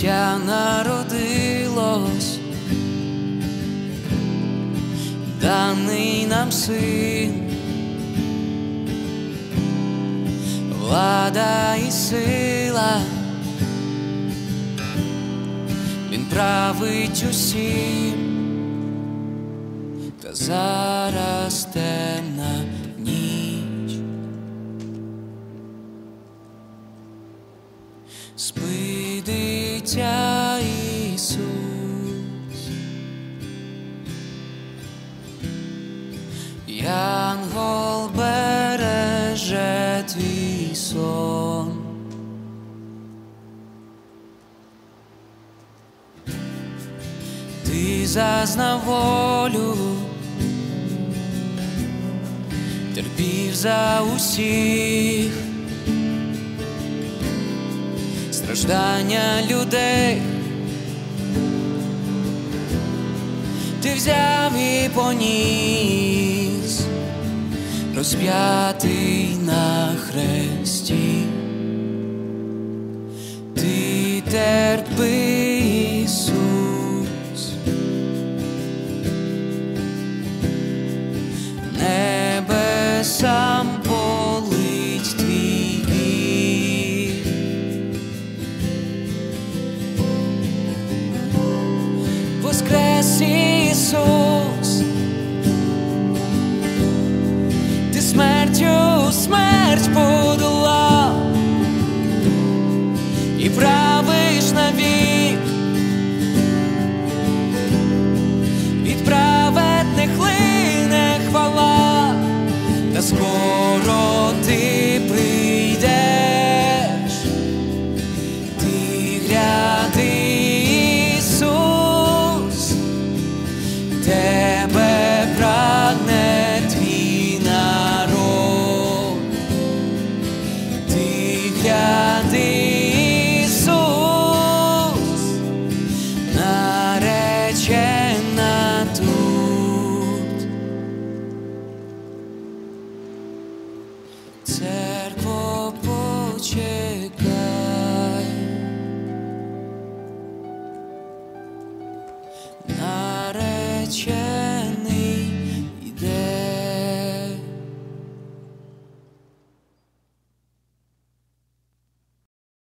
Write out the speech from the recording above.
дитя народилось, даний нам син, влада і сила, він править усім, та зараз темна ніч. Спи, дитя Ісус, янгол береже твій сон. Ти зазнав волю, терпів за усіх страждання людей, ти взяв і поніс, розп'ятий на хресті. Ти терпи, Ісус, небесам болить твій біль. Воскрес Ісус, ти смертю смерть подолав і правиш навік. Від праведних лине хвала, та скоро ти прийдеш. Ти гляди, Ісус, тебе прагне твій народ. Ти гляди, Ісус, наречена тут. Церкво, почекай, наречена.